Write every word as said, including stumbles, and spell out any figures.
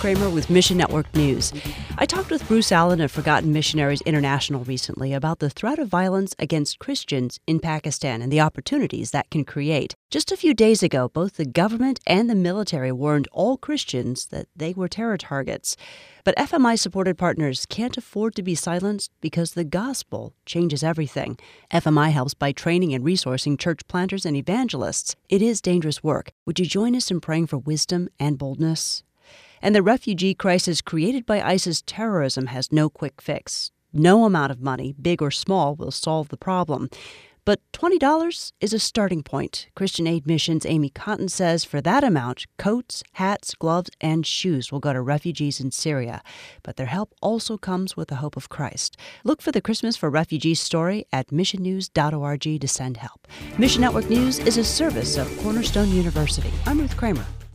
Kramer with Mission Network News. I talked with Bruce Allen of Forgotten Missionaries International recently about the threat of violence against Christians in Pakistan and the opportunities that can create. Just a few days ago, both the government and the military warned all Christians that they were terror targets. But F M I-supported partners can't afford to be silenced because the gospel changes everything. F M I helps by training and resourcing church planters and evangelists. It is dangerous work. Would you join us in praying for wisdom and boldness? And the refugee crisis created by ISIS terrorism has no quick fix. No amount of money, big or small, will solve the problem. But twenty dollars is a starting point. Christian Aid Mission's Amy Cotton says for that amount, coats, hats, gloves, and shoes will go to refugees in Syria. But their help also comes with the hope of Christ. Look for the Christmas for Refugees story at mission news dot org to send help. Mission Network News is a service of Cornerstone University. I'm Ruth Kramer.